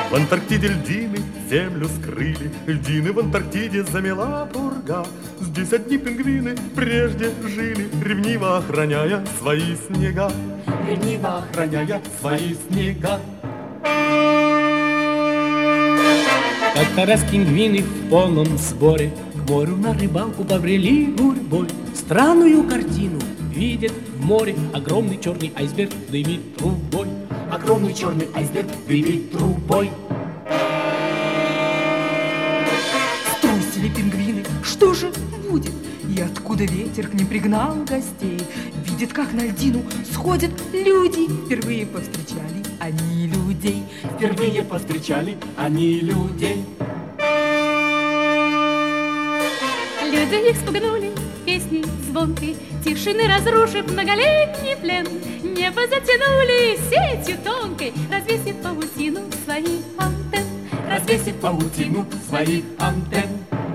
В Антарктиде льдины землю скрыли, льдины в Антарктиде замела пурга. Здесь одни пингвины прежде жили, ревниво охраняя свои снега. Ревниво охраняя свои снега. Как-то раз пингвины в полном сборе к морю на рыбалку побрели гурьбой. Странную картину видят в море. Огромный черный айсберг дымит трубой. Огромный черный айсберг дымит трубой. Струсили пингвины, что же будет? И откуда ветер к ним пригнал гостей? Видит, как на льдину сходят люди. Впервые повстречали они людей. Впервые повстречали они людей. Люди их спугнули песней звонкой, тишины разрушив многолетний плен. Небо затянули сетью тонкой, развесив паутину своих антенн. Развесив паутину своих антенн.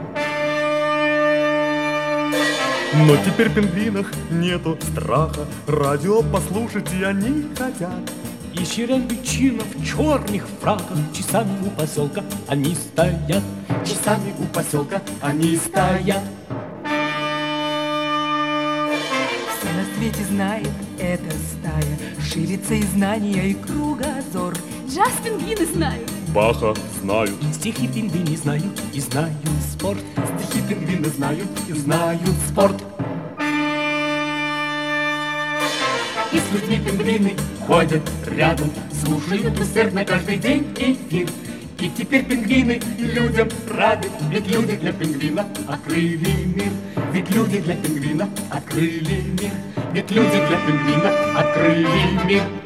Но теперь в пингвинах нету страха, радио послушать и они хотят. И черепичинов в черных фраках часами у поселка они стоят. Часами у поселка они стоят. Все на свете знает эта стая, ширится и знания, и кругозор. Джаз пингвины знают, Баха знают, Стихи пингвины знают и знают спорт. стихи пингвины знают и знают спорт. И с людьми пингвины ходят рядом, слушают усердно каждый день эфир. И теперь пингвины людям рады, ведь люди для пингвина открыли мир. Ведь люди для пингвина открыли мир. Ведь люди для пингвина открыли мир.